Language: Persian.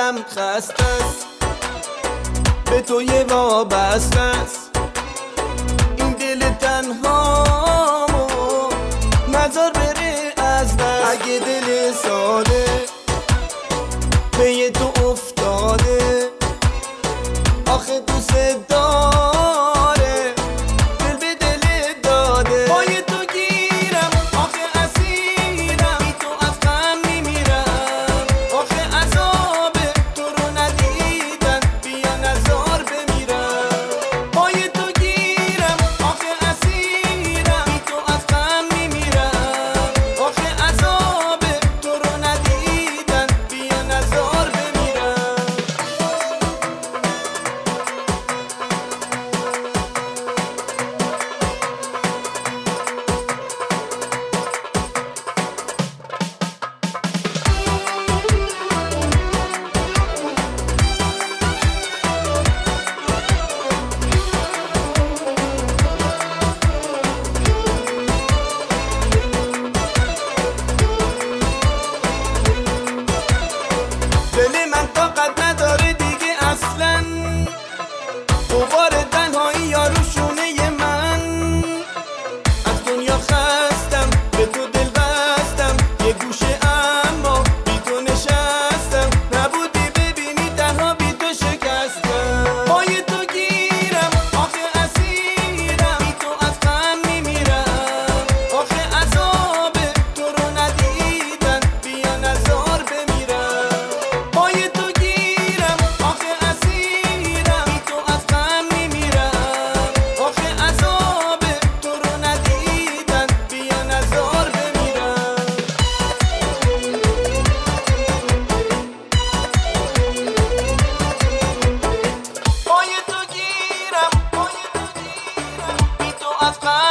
دلم خسته است، به تو یه وابسته است. این دل تنهامو نذار بره از دست. اگه دل ساده به تو افتاده، آخه دوست داره دل به دل داده. پای تو گیرم آخه اسیرم، بی تو از غم میمیرم. آخه عذاب تو رو ندیدن، بیا نزار بمیرم. پای تو گیرم آخه اسیرم، بی تو از غم میمیرم. آخه عذاب تو رو ندیدن، بیا نزار بمیرم. دل من طاقت نداره دیگه اصلا، غبار تنهایی یارو شونه من. از دنیا خستم به تو دل بستم، یه گوشه اما بی تو نشستم. نبودی ببینی تنها بی تو شکستم. پای تو گیرم آخه اسیرم، بی تو از غم میمیرم. آخه عذاب تو رو ندیدن، بیا نزار بمیرم. پای تو گیرم آخه اسیرم، بی تو از غم میمیرم. آخه عذاب تو رو ندیدن، بیا نزار بمیرم. پای تو گیرم بی تو از غم